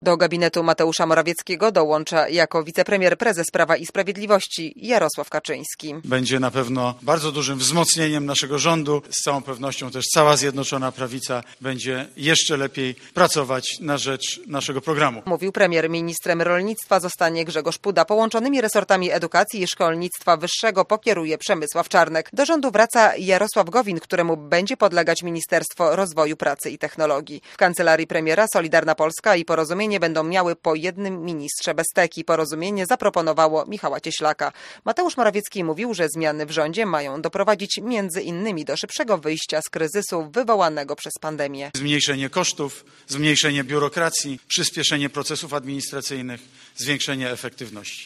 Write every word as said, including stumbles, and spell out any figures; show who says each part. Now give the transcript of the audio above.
Speaker 1: Do gabinetu Mateusza Morawieckiego dołącza jako wicepremier prezes Prawa i Sprawiedliwości Jarosław Kaczyński.
Speaker 2: Będzie na pewno bardzo dużym wzmocnieniem naszego rządu. Z całą pewnością też cała Zjednoczona Prawica będzie jeszcze lepiej pracować na rzecz naszego programu.
Speaker 1: Mówił premier. Ministrem rolnictwa zostanie Grzegorz Puda. Połączonymi resortami edukacji i szkolnictwa wyższego pokieruje Przemysław Czarnek. Do rządu wraca Jarosław Gowin, któremu będzie podlegać Ministerstwo Rozwoju, Pracy i Technologii. W kancelarii premiera Solidarna Polska i Porozumienie będą miały po jednym ministrze bez teki. Porozumienie zaproponowało Michała Cieślaka. Mateusz Morawiecki mówił, że zmiany w rządzie mają doprowadzić między innymi do szybszego wyjścia z kryzysu wywołanego przez pandemię.
Speaker 2: Zmniejszenie kosztów, zmniejszenie biurokracji, przyspieszenie procesów administracyjnych, zwiększenie efektywności.